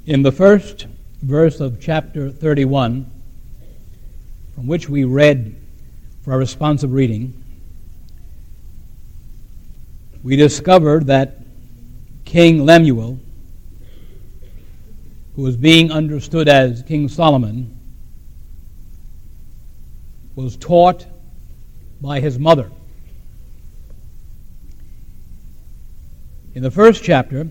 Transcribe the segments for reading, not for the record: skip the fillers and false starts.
In the first verse of chapter 31, from which we read for our responsive reading, we discovered that King Lemuel, who was being understood as King Solomon, was taught by his mother. In the first chapter,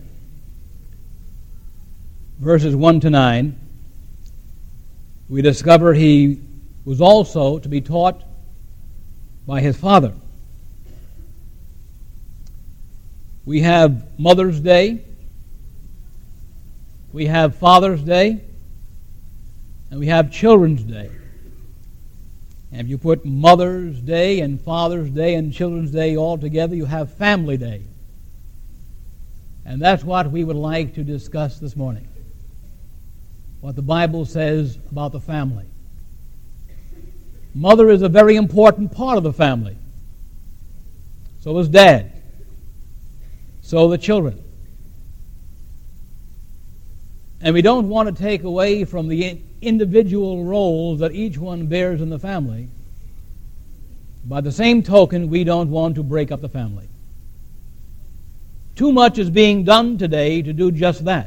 verses 1 to 9, we discover he was also to be taught by his father. We have Mother's Day, we have Father's Day, and we have Children's Day. And if you put Mother's Day and Father's Day and Children's Day all together, you have Family Day. And that's what we would like to discuss this morning. What the Bible says about the family. Mother is a very important part of the family. So is Dad. So the children. And we don't want to take away from the individual roles that each one bears in the family. By the same token, we don't want to break up the family. Too much is being done today to do just that.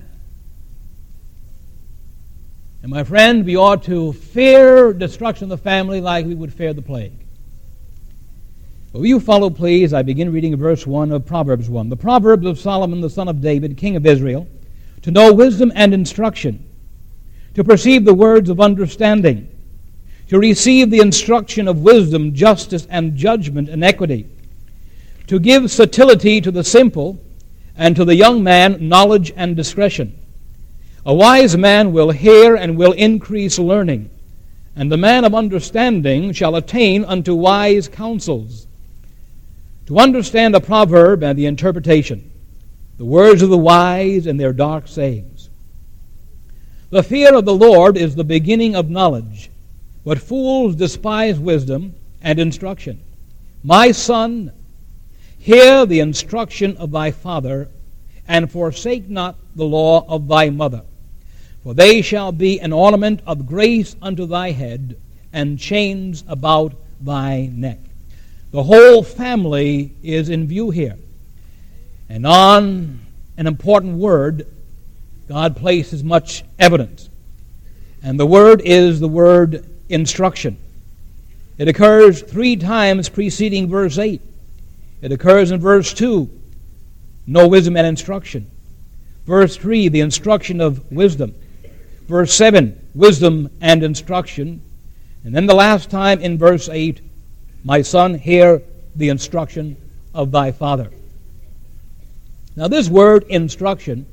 And my friend, we ought to fear destruction of the family like we would fear the plague. But will you follow, please? I begin reading verse 1 of Proverbs 1. The Proverbs of Solomon, the son of David, king of Israel, to know wisdom and instruction, to perceive the words of understanding, to receive the instruction of wisdom, justice, and judgment, and equity, to give subtlety to the simple, and to the young man knowledge and discretion. A wise man will hear and will increase learning, and the man of understanding shall attain unto wise counsels. To understand a proverb and the interpretation, the words of the wise and their dark sayings. The fear of the Lord is the beginning of knowledge, but fools despise wisdom and instruction. My son, hear the instruction of thy father, and forsake not the law of thy mother. For they shall be an ornament of grace unto thy head, and chains about thy neck. The whole family is in view here. And on an important word, God places much evidence. And the word is the word instruction. It occurs 3 times preceding verse 8. It occurs in verse 2, know wisdom and instruction. Verse 3, the instruction of wisdom. Verse 7, wisdom and instruction. And then the last time in verse 8, my son, hear the instruction of thy father. Now this word instruction,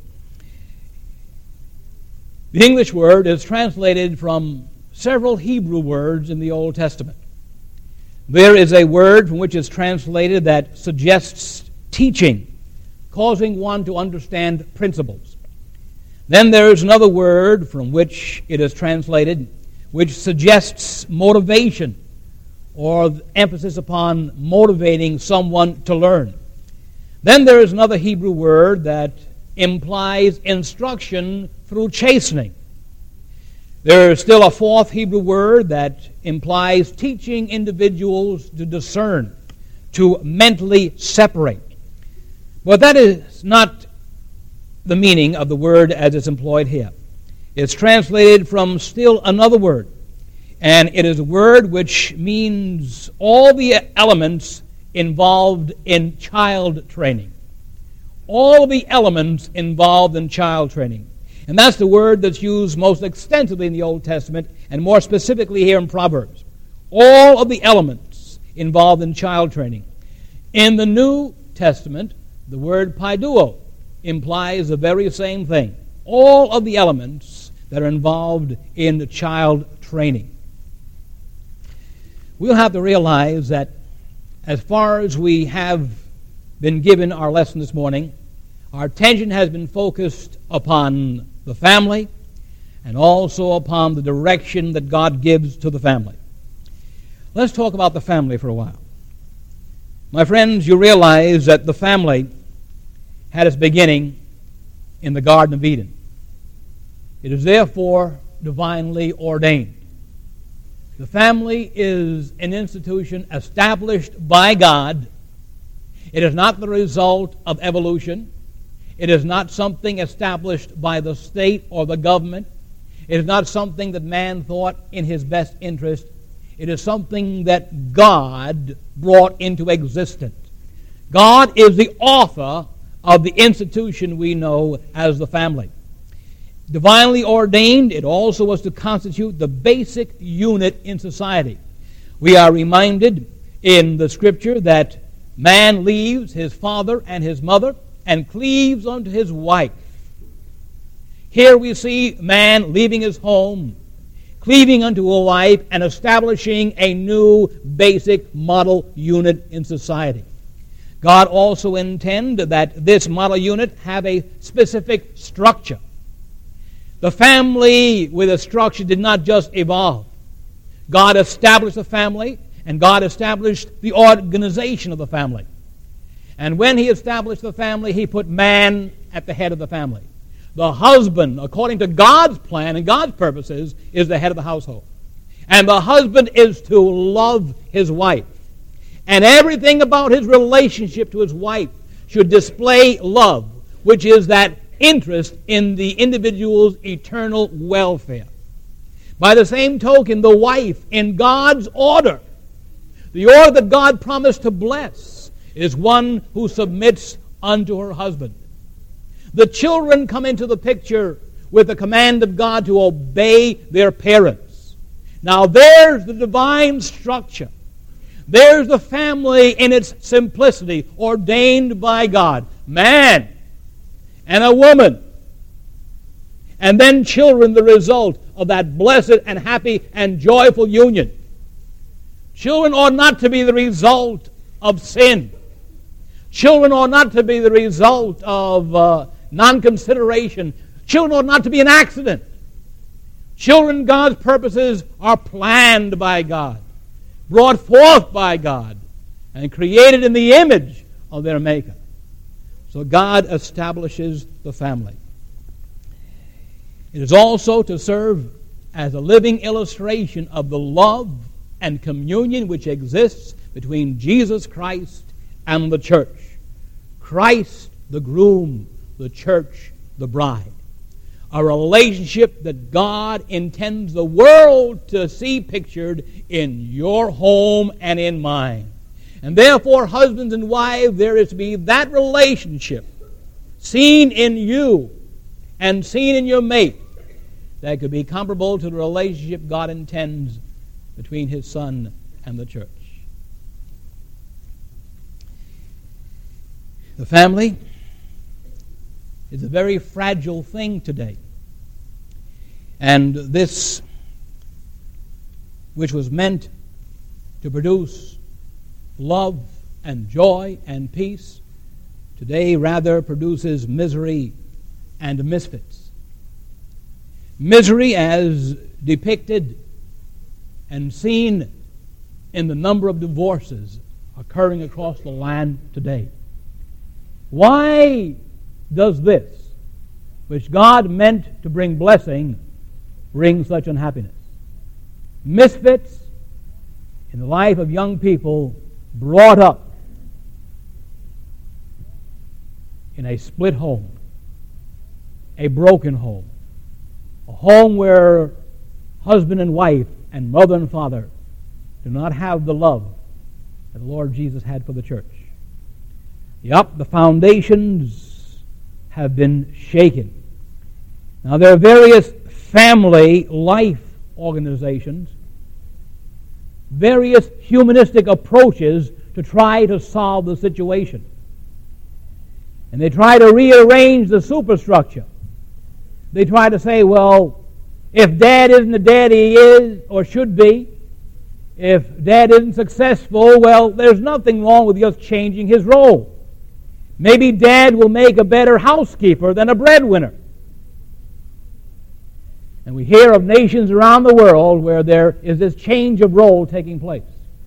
the English word, is translated from several Hebrew words in the Old Testament. There is a word from which is translated that suggests teaching, causing one to understand principles. Then there is another word from which it is translated, which suggests motivation, or emphasis upon motivating someone to learn. Then there is another Hebrew word that implies instruction through chastening. There is still a fourth Hebrew word that implies teaching individuals to discern, to mentally separate. But that is not the meaning of the word as it's employed here. It's translated from still another word, and it is a word which means all the elements involved in child training. All the elements involved in child training. And that's the word that's used most extensively in the Old Testament, and more specifically here in Proverbs. All of the elements involved in child training. In the New Testament, the word paiduo implies the very same thing. All of the elements that are involved in the child training. We'll have to realize that as far as we have been given our lesson this morning, our attention has been focused upon the family and also upon the direction that God gives to the family. Let's talk about the family for a while. My friends, you realize that the family had its beginning in the Garden of Eden. It is therefore divinely ordained. The family is an institution established by God. It is not the result of evolution. It is not something established by the state or the government. It is not something that man thought in his best interest. It is something that God brought into existence. God is the author of the institution we know as the family. Divinely ordained, it also was to constitute the basic unit in society. We are reminded in the Scripture that man leaves his father and his mother and cleaves unto his wife. Here we see man leaving his home, cleaving unto a wife, and establishing a new basic model unit in society. God also intended that this model unit have a specific structure. The family with a structure did not just evolve. God established the family, and God established the organization of the family. And when He established the family, He put man at the head of the family. The husband, according to God's plan and God's purposes, is the head of the household. And the husband is to love his wife. And everything about his relationship to his wife should display love, which is that interest in the individual's eternal welfare. By the same token, the wife, in God's order, the order that God promised to bless, is one who submits unto her husband. The children come into the picture with the command of God to obey their parents. Now there's the divine structure. There's the family in its simplicity, ordained by God. Man and a woman. And then children, the result of that blessed and happy and joyful union. Children ought not to be the result of sin. Children ought not to be the result of non-consideration. Children ought not to be an accident. Children, God's purposes are planned by God, brought forth by God, and created in the image of their Maker. So God establishes the family. It is also to serve as a living illustration of the love and communion which exists between Jesus Christ and the church. Christ, the groom, the church, the bride. A relationship that God intends the world to see pictured in your home and in mine. And therefore, husbands and wives, there is to be that relationship seen in you and seen in your mate that could be comparable to the relationship God intends between His Son and the church. The family is a very fragile thing today. And this, which was meant to produce love and joy and peace, today rather produces misery and misfits. Misery as depicted and seen in the number of divorces occurring across the land today. Why does this, which God meant to bring blessing, bring such unhappiness? Misfits in the life of young people brought up in a split home, a broken home, a home where husband and wife and mother and father do not have the love that the Lord Jesus had for the church. Yup, the foundations have been shaken. Now, there are various family life organizations, various humanistic approaches to try to solve the situation. And they try to rearrange the superstructure. They try to say, well, if dad isn't the dad he is or should be, if dad isn't successful, well, there's nothing wrong with just changing his role. Maybe dad will make a better housekeeper than a breadwinner. And we hear of nations around the world where there is this change of role taking place.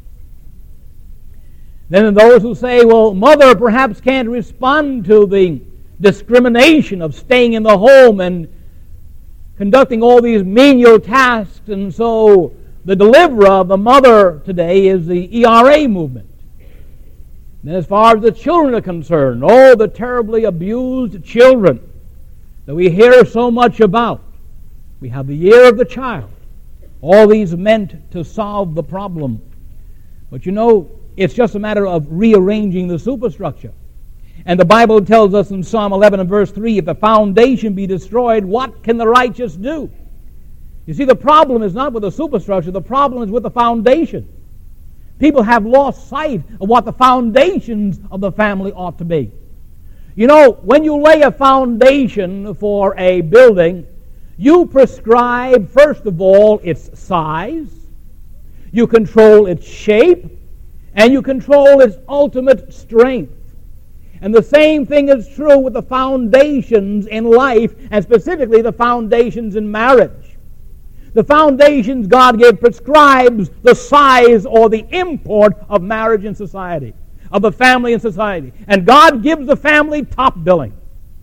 Then those who say, well, mother perhaps can't respond to the discrimination of staying in the home and conducting all these menial tasks, and so the deliverer of the mother today is the ERA movement. And as far as the children are concerned, oh, the terribly abused children that we hear so much about. We have the year of the child. All these meant to solve the problem. But you know, it's just a matter of rearranging the superstructure. And the Bible tells us in Psalm 11 and verse 3, if the foundation be destroyed, what can the righteous do? You see, the problem is not with the superstructure, the problem is with the foundation. People have lost sight of what the foundations of the family ought to be. You know, when you lay a foundation for a building, you prescribe, first of all, its size, you control its shape, and you control its ultimate strength. And the same thing is true with the foundations in life, and specifically the foundations in marriage. The foundations God gave prescribes the size or the import of marriage in society, of the family in society. And God gives the family top billing.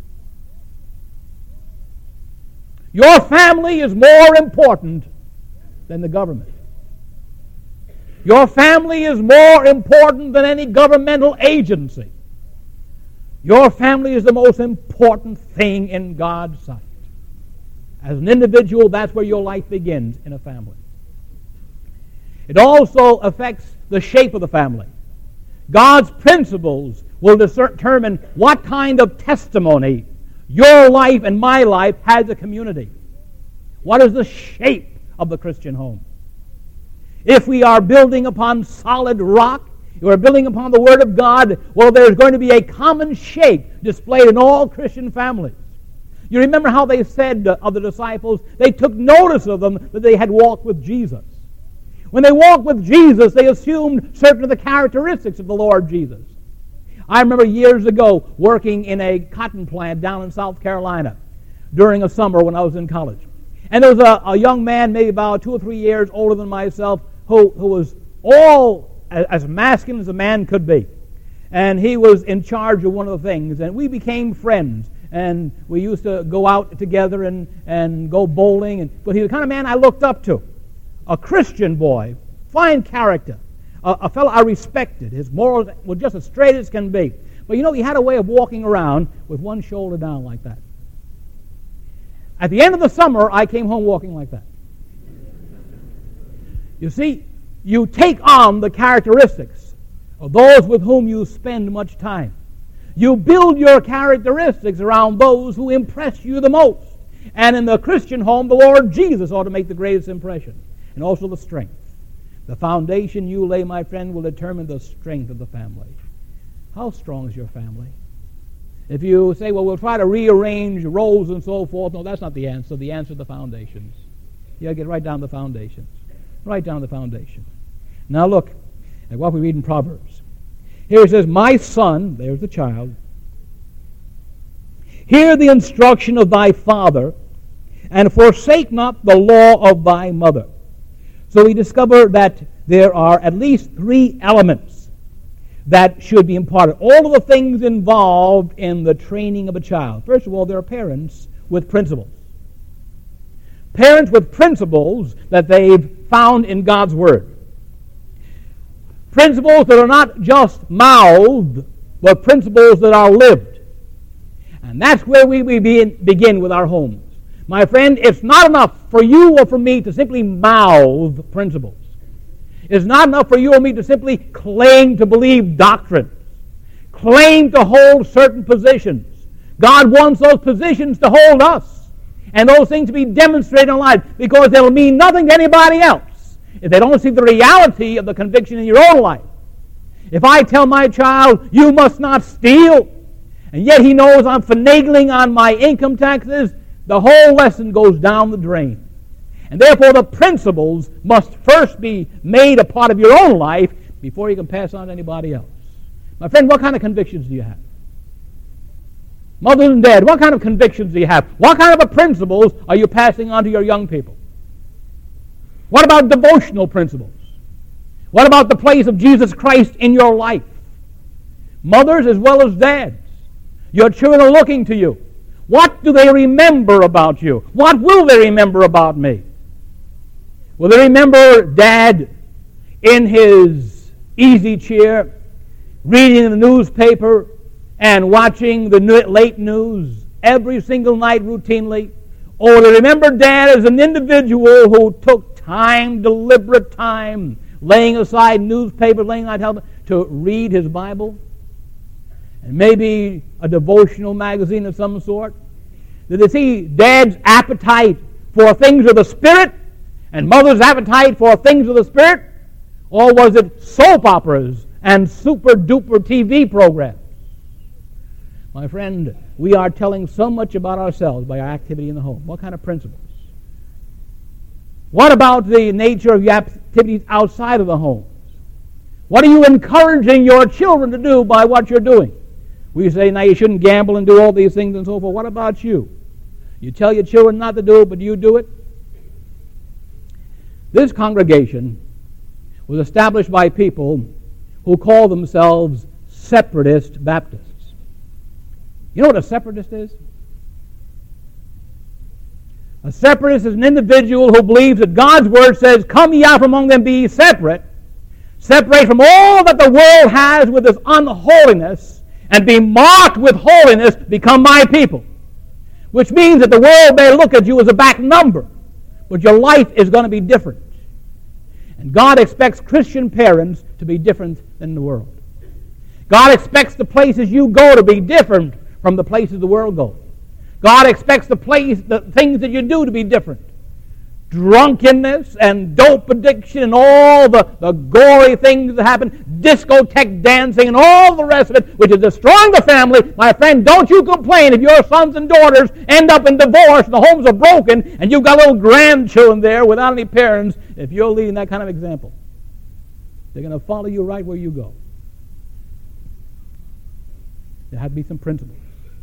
Your family is more important than the government. Your family is more important than any governmental agency. Your family is the most important thing in God's sight. As an individual, that's where your life begins, in a family. It also affects the shape of the family. God's principles will determine what kind of testimony your life and my life has a community. What is the shape of the Christian home? If we are building upon solid rock, if we're building upon the Word of God, well, there's going to be a common shape displayed in all Christian families. You remember how they said of the disciples, they took notice of them that they had walked with Jesus. When they walked with Jesus, they assumed certain of the characteristics of the Lord Jesus. I remember years ago working in a cotton plant down in South Carolina during a summer when I was in college. And there was a young man, maybe about 2 or 3 years older than myself, who was all as masculine as a man could be. And he was in charge of one of the things. And we became friends. And we used to go out together and go bowling. But he was the kind of man I looked up to. A Christian boy, fine character, a fellow I respected. His morals were just as straight as can be. But you know, he had a way of walking around with one shoulder down like that. At the end of the summer, I came home walking like that. You see, you take on the characteristics of those with whom you spend much time. You build your characteristics around those who impress you the most. And in the Christian home, the Lord Jesus ought to make the greatest impression. And also the strength. The foundation you lay, my friend, will determine the strength of the family. How strong is your family? If you say, well, we'll try to rearrange roles and so forth, no, that's not the answer. The answer is the foundations. You got to get right down to the foundations. Right down to the foundation. Now look at what we read in Proverbs. Here it says, my son, there's the child, hear the instruction of thy father, and forsake not the law of thy mother. So we discover that there are at least 3 elements that should be imparted. All of the things involved in the training of a child. First of all, there are parents with principles. Parents with principles that they've found in God's Word. Principles that are not just mouthed, but principles that are lived. And that's where we begin with our homes. My friend, it's not enough for you or for me to simply mouth principles. It's not enough for you or me to simply claim to believe doctrines, claim to hold certain positions. God wants those positions to hold us, and those things to be demonstrated in life, because they will mean nothing to anybody else if they don't see the reality of the conviction in your own life. If I tell my child, you must not steal, and yet he knows I'm finagling on my income taxes, the whole lesson goes down the drain. And therefore the principles must first be made a part of your own life before you can pass on to anybody else. My friend, what kind of convictions do you have? Mothers and dads, what kind of convictions do you have? What kind of principles are you passing on to your young people? What about devotional principles? What about the place of Jesus Christ in your life? Mothers as well as dads, your children are looking to you. What do they remember about you? What will they remember about me? Will they remember Dad in his easy chair, reading the newspaper and watching the late news every single night routinely? Or will they remember Dad as an individual who took time, deliberate time, laying aside newspapers, laying aside television, to read his Bible? And maybe a devotional magazine of some sort? Did they see Dad's appetite for things of the Spirit and Mother's appetite for things of the Spirit? Or was it soap operas and super-duper TV programs? My friend, we are telling so much about ourselves by our activity in the home. What kind of principles? What about the nature of your activities outside of the home? What are you encouraging your children to do by what you're doing? We say, now you shouldn't gamble and do all these things and so forth. What about you? You tell your children not to do it, but do you do it? This congregation was established by people who call themselves separatist Baptists. You know what a separatist is? A separatist is an individual who believes that God's Word says, come ye out from among them, be ye separate. Separate from all that the world has with its unholiness, and be marked with holiness, become my people. Which means that the world may look at you as a back number, but your life is going to be different. And God expects Christian parents to be different than the world. God expects the places you go to be different from the places the world goes. God expects the things that you do to be different. Drunkenness and dope addiction and all the gory things that happen, discotheque dancing and all the rest of it, which is destroying the family. My friend, don't you complain if your sons and daughters end up in divorce and the homes are broken and you've got little grandchildren there without any parents. If you're leading that kind of example, they're going to follow you right where you go. There have to be some principles.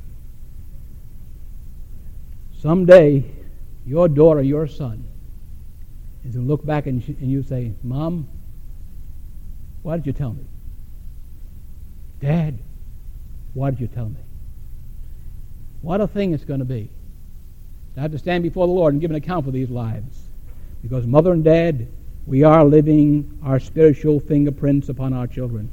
Someday, your daughter, your son, is going to look back and you say, Mom, why did you tell me? Dad, why did you tell me? What a thing it's going to be to have to stand before the Lord and give an account for these lives. Because Mother and Dad, we are living our spiritual fingerprints upon our children.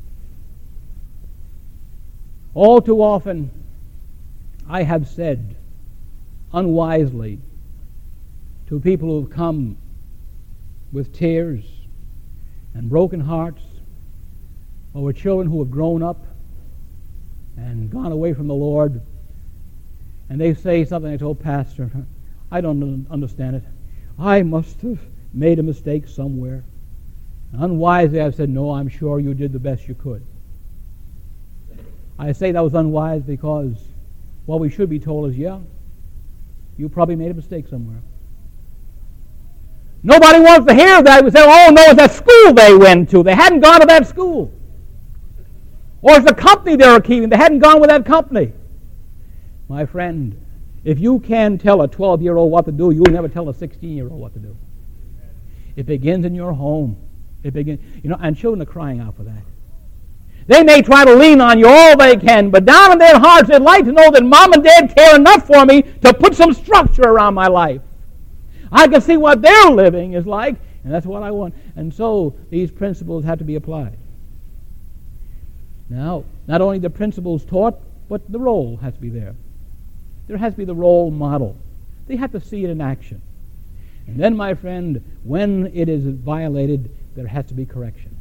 All too often, I have said unwisely to people who have come with tears and broken hearts, or children who have grown up and gone away from the Lord, and they say something. I told Pastor, I don't understand it. I must have made a mistake somewhere. And unwisely I've said, no, I'm sure you did the best you could. I say that was unwise because what we should be told is, yeah, you probably made a mistake somewhere. Nobody wants to hear that. We say, oh no, it's that school they went to. They hadn't gone to that school. Or it's the company they were keeping. They hadn't gone with that company. My friend, if you can tell a 12-year-old what to do, you'll never tell a 16-year-old what to do. It begins in your home. And children are crying out for that. They may try to lean on you all they can, but down in their hearts they'd like to know that Mom and Dad care enough for me to put some structure around my life. I can see what their living is like, and that's what I want. And so these principles have to be applied. Now, not only the principles taught, but the role has to be there. There has to be the role model. They have to see it in action. And then, my friend, when it is violated, there has to be correction.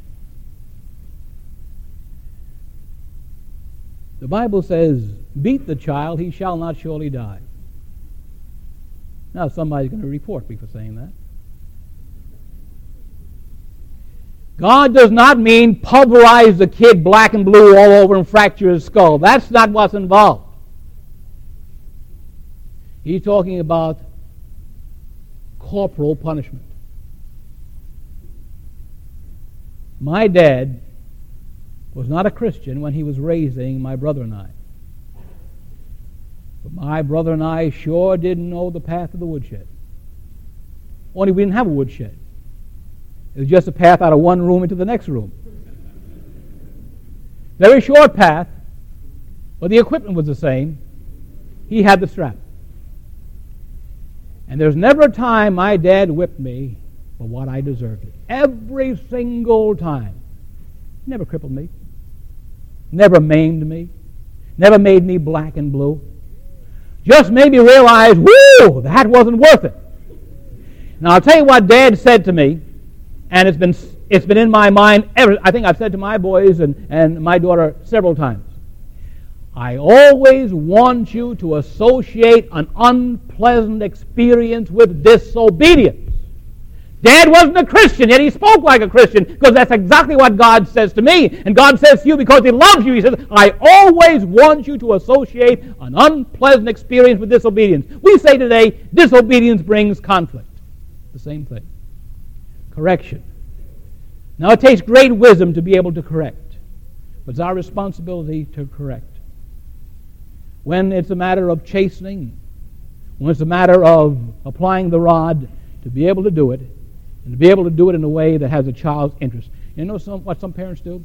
The Bible says, beat the child, he shall not surely die. Now somebody's going to report me for saying that. God does not mean pulverize the kid black and blue all over and fracture his skull. That's not what's involved. He's talking about corporal punishment. My dad was not a Christian when he was raising my brother and I. But my brother and I sure didn't know the path of the woodshed. Only we didn't have a woodshed. It was just a path out of one room into the next room. Very short path, but the equipment was the same. he had the strap. And there's never a time my dad whipped me for what I deserved it. Every single time. Never crippled me. Never maimed me. Never made me black and blue. Just made me realize, whoo, that wasn't worth it. Now I'll tell you what Dad said to me, and it's been in my mind ever. I think I've said to my boys and my daughter several times. I always want you to associate an unpleasant experience with disobedience. Dad wasn't a Christian, yet he spoke like a Christian, because that's exactly what God says to me. And God says to you because he loves you. He says, I always want you to associate an unpleasant experience with disobedience. We say today, disobedience brings conflict. The same thing. Correction. Now it takes great wisdom to be able to correct, but it's our responsibility to correct. When it's a matter of chastening, when it's a matter of applying the rod, to be able to do it, and to be able to do it in a way that has a child's interest. You know what some parents do?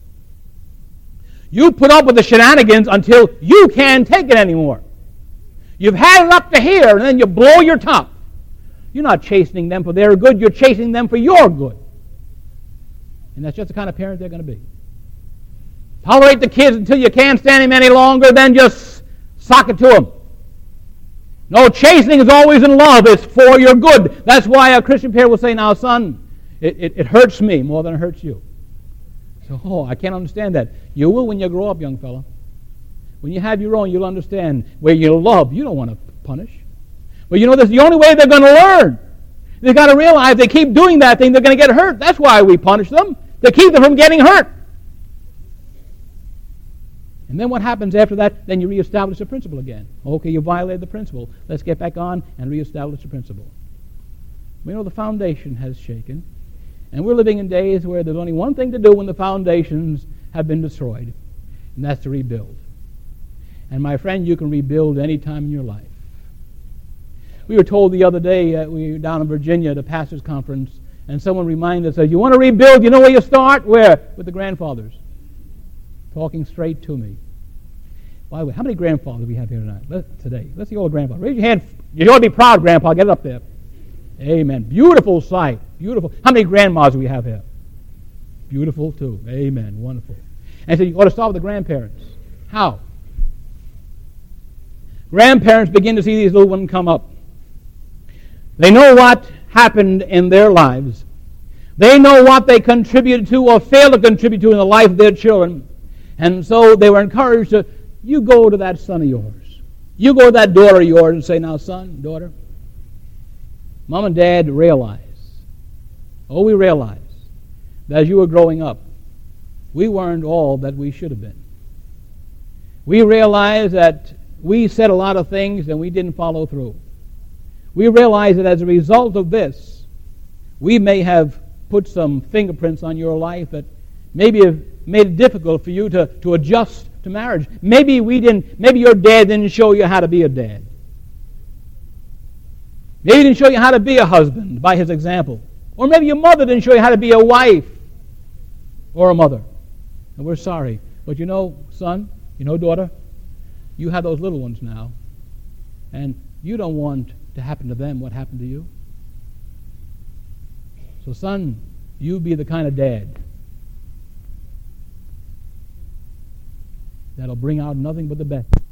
You put up with the shenanigans until you can't take it anymore. You've had it up to here, and then you blow your top. You're not chastening them for their good, you're chastening them for your good. And that's just the kind of parent they're going to be. Tolerate the kids until you can't stand them any longer, then just sock it to them. No, chastening is always in love. It's for your good. That's why a Christian parent will say, now, son, it hurts me more than it hurts you. So, I can't understand that. You will when you grow up, young fella. When you have your own, you'll understand where you love. You don't want to punish. But you know, that's the only way they're going to learn. They've got to realize they keep doing that thing, they're going to get hurt. That's why we punish them. To keep them from getting hurt. And then what happens after that? Then you reestablish the principle again. Okay, you violated the principle. Let's get back on and reestablish the principle. We know the foundation has shaken. And we're living in days where there's only one thing to do when the foundations have been destroyed. And that's to rebuild. And my friend, you can rebuild any time in your life. We were told the other day, we were down in Virginia at a pastor's conference, and someone reminded us, you want to rebuild, you know where you start? Where? With the grandfathers. Talking straight to me. By the way, how many grandfathers do we have here today? Let's see all the grandfathers. Raise your hand. You ought to be proud, Grandpa. Get it up there. Amen. Beautiful sight. Beautiful. How many grandmas do we have here? Beautiful, too. Amen. Wonderful. And so you ought to start with the grandparents. How? Grandparents begin to see these little ones come up. They know what happened in their lives. They know what they contributed to or failed to contribute to in the life of their children. And so they were encouraged to, you go to that son of yours. You go to that daughter of yours and say, now son, daughter, Mom and Dad realize, we realize that as you were growing up, we weren't all that we should have been. We realize that we said a lot of things and we didn't follow through. We realize that as a result of this, we may have put some fingerprints on your life that maybe have made it difficult for you to adjust to marriage. Maybe your dad didn't show you how to be a dad. Maybe he didn't show you how to be a husband by his example. Or maybe your mother didn't show you how to be a wife or a mother. And we're sorry. But you know, son, you know, daughter, you have those little ones now. And you don't want to happen to them what happened to you. So son, you be the kind of dad that'll bring out nothing but the best.